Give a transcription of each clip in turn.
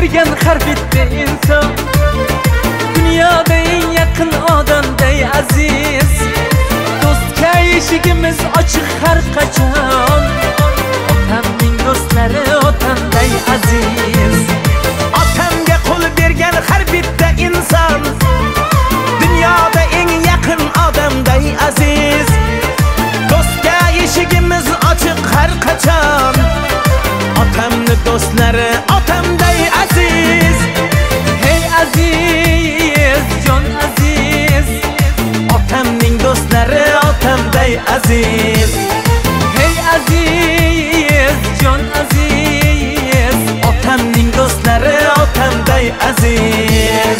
bergan har bitta inson dunyoda eng yaqin odamday aziz. Do'stga eshigimiz ochiq har qachon. Otamning do'stlari otamday aziz. Otamga qo'l bergan har bitta inson dunyoda eng yaqin odamday aziz. Do'stga eshigimiz ochiq har qachon. Otamni do'stlari otamday aziz. Hey aziz, jon aziz, Otamning do'stlari otamday aziz. hey aziz, jon aziz, Otamning do'stlari otamday aziz.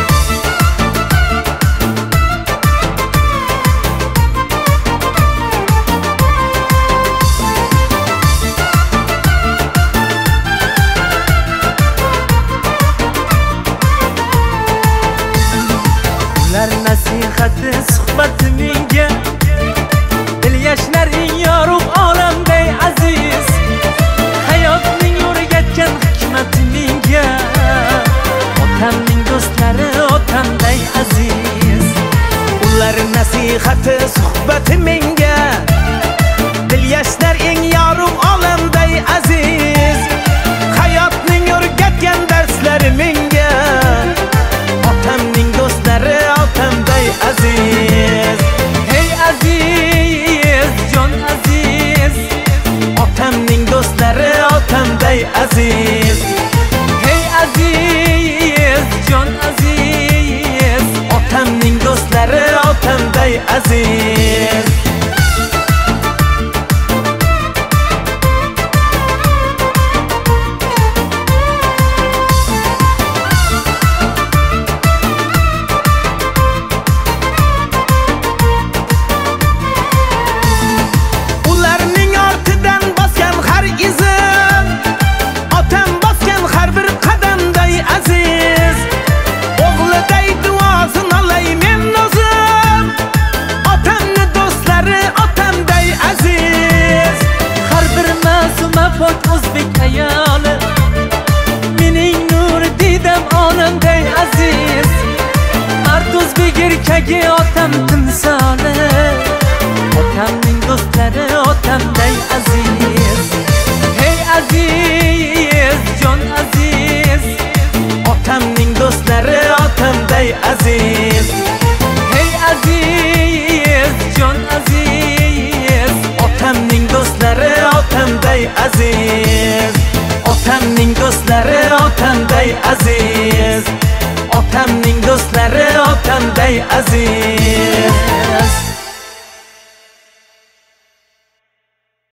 ular nasihati suhbati menga dil yashlaring yorug' olamday aziz. Hayotning o'rgatgan hikmati menga otamning do'stlari otamday aziz. Ular nasihati suhbati menga dil yashlar eng yorug' olamday aziz. Hayotning o'rgatgan darslari menga otamning do'stlari otamday aziz. Hey aziz, jon aziz, Otamning do'stlari otamday aziz. hey aziz, jon aziz, Otamning do'stlari otamday aziz. Ularning ortidan bosgan har izim otam bosgan har bir qadamday aziz. O'g'liday duosini olay men o'zim. Otamni do'stlari otamday aziz. har bir ma'suma pok o'zbek ayoli mening nur didam onamday aziz. Mard o'zbek erkagi otam timsoli, otamning do'stlari otamday aziz. Hey aziz, jon aziz, Otamning do'stlari otamday aziz. hey aziz, jon aziz, Otamning do'stlari otamday aziz. Otamning do'stlari otamday aziz. Otamning do'stlari otamday aziz.